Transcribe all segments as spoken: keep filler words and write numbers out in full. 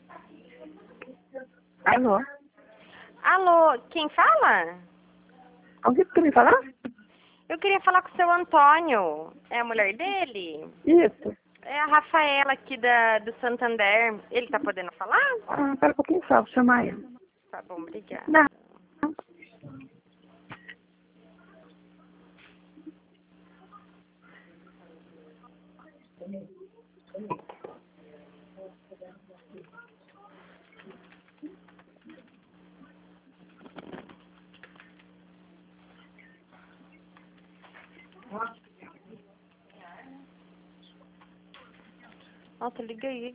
Alô? Alô, quem fala? Alguém quer me falar? Eu queria falar com o seu Antônio. É a mulher dele? Isso. É a Rafaela aqui da, do Santander. Ele tá podendo falar? Ah, pera um pouquinho só, vou chamar ele. Tá bom, obrigada. Não. Nossa, liga aí.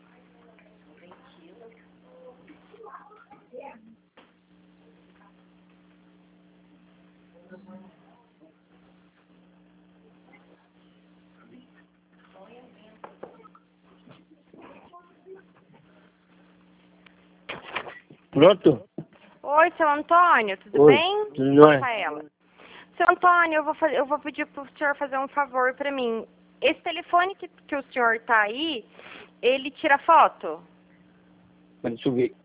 Pronto? Oi, seu Antônio, tudo Oi, bem? tudo jóia? Rafaela. Seu Antônio, eu vou, fazer, eu vou pedir pro senhor fazer um favor pra mim. Esse telefone que, que o senhor tá aí, ele tira foto? Mas deixa eu ver.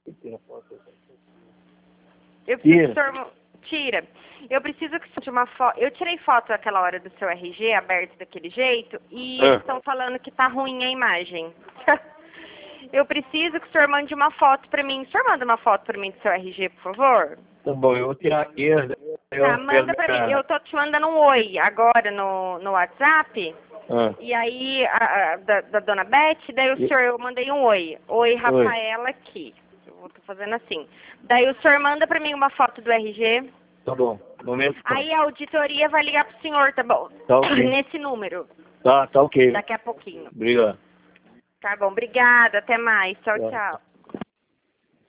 Eu preciso Tira. que o senhor tira. Eu preciso que o senhor tire uma foto. Eu tirei foto naquela hora do seu R G aberto daquele jeito e Ah. eles estão falando que tá ruim a imagem. Eu preciso que o senhor mande uma foto pra mim. O senhor manda uma foto pra mim do seu R G, por favor? Tá bom, eu vou tirar aqui. Eu Tá, manda pra mim. Eu tô te mandando um oi agora no, no WhatsApp. Ah. E aí, a, a, da, da dona Beth, daí o E- senhor, eu mandei um oi. Oi, Rafaela aqui. Eu vou tô fazendo assim. Daí o senhor manda pra mim uma foto do R G. Tá bom, momento. Aí a auditoria vai ligar pro senhor, tá bom? Tá ok. Nesse número, Tá, tá ok. daqui a pouquinho. Obrigado. Tá bom, obrigada, até mais. Tchau, Tá. tchau.